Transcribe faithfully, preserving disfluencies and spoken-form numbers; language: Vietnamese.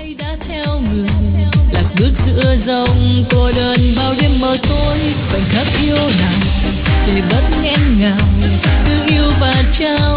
tay đã theo người lạc bước giữa dòng cô đơn bao đêm mờ tối khoảnh khắc yêu nàng để bất nghẹn ngào cứ yêu và trao